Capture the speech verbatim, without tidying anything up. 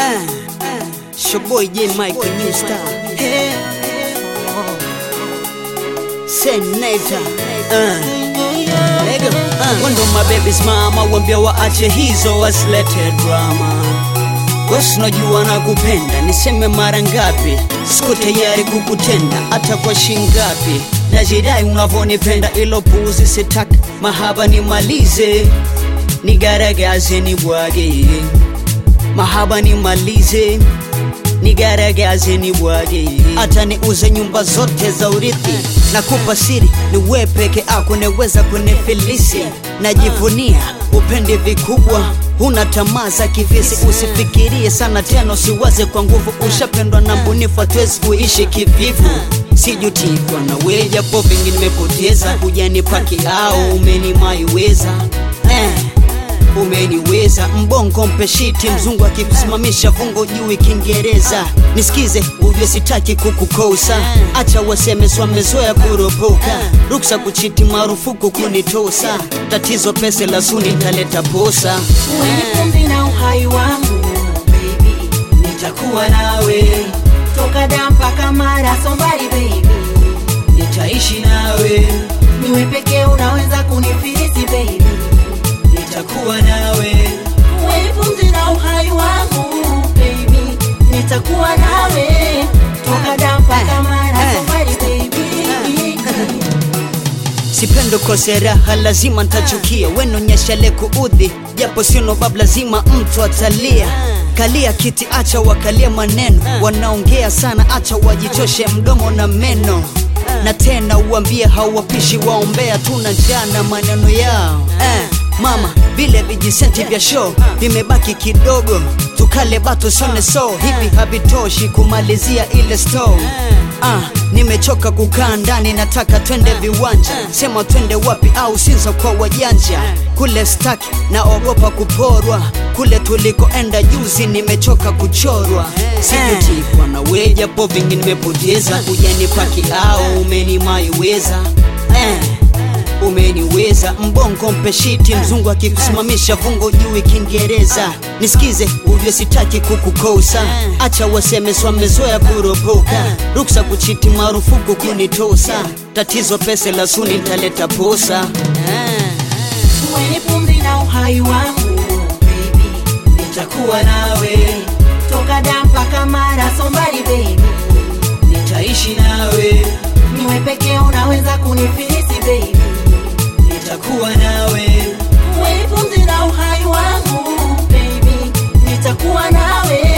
Uh, uh, it's your boy J Mike, the new star. Hey. Senator. Uh. Uh. Wando my baby's mama, wambia waache hizo wasilete drama. Wewe unajua nakupenda, niseme mara ngapi? Siko tayari kukutenda hata kwa shingapi. Najidai unavonipenda ilo puzi sitaki. Mahaba nimalize, nigaragaze nibwage. Mahaba nimalize, nigaragaze nibwage. Hata niuze nyumba zote za urithi. Nakupa siri, ni wewe peke yako unaweza kunifilisi. Najivunia upende vikubwa, huna tamaa za kivisi. Usifikirie sana tena, usiwaze kwa nguvu. Ushapendwa na mbunifu, hatuwezi kuishi kivivu. Sijuti kwa na wewe japo vingi nimepoteza. Hujanipaki au umenimaiweza. Eh, umeniweza. Mbongo mpeshiti, mzungu akikusimamisha fungo juu Kiingereza. Nisikize ujue sitaki kukukosa. Acha waseme swamezoea kuropoka. Ruksa kuchiti, marufuku kunitosa. Tatizo pesa la suni nitaleta posa. Wewe pumzi na uhai wangu baby, nitakuwa nawe toka dampa kamara sombari baby, nitaishi nawe. Niwe pekee unaweza kunifilisi baby, nitakuwa nawe. Wewe pumzi na uhai wangu baby, nitakuwa nawe toka dampa kamara sombari baby. Sipendo kose raha, lazima ntachukia. Weno nyeshale kuudhi, japo sino bab lazima mtu atalia. Kalia kiti, acha wakalia maneno. Wanaongea sana, acha wajichoshe mdomo na meno. Na tena uambie hawapishi, waombea tuna jana maneno yao. eh, Mama, vile vijisenti vya show vimebaki kidogo. Tukale bato sone so, hivi habitoshi kumalizia ile store. Ah, nimechoka kukaa ndani, nataka twende viwanja. Sema twende wapi au Sinza kwa wajanja. Kule staki, naogopa kuporwa. Kule tulikoenda juzi, nimechoka kuchorwa. Sijuti kwa na wewe japo vingi nimepoteza. Hujanipaki au umenimaiweza. Eh, umeniweza. Mbongo mpeshiti, mzungu akikusimamisha fungo juu Kiingereza. Nisikize ujue sitaki kukukosa. Acha waseme swamezoea kuropoka. Ruksa kuchiti, marufuku kunitosa. Tatizo pesa la suni nitaleta posa. Wewe pumzi na uhai wangu baby, nitakuwa nawe toka dampa kamara sombari baby, nitaishi nawe. Niwe pekee unaweza kunifilisi baby, nitakuwa nawe. Wewe pumzi na uhai wangu baby, nitakuwa nawe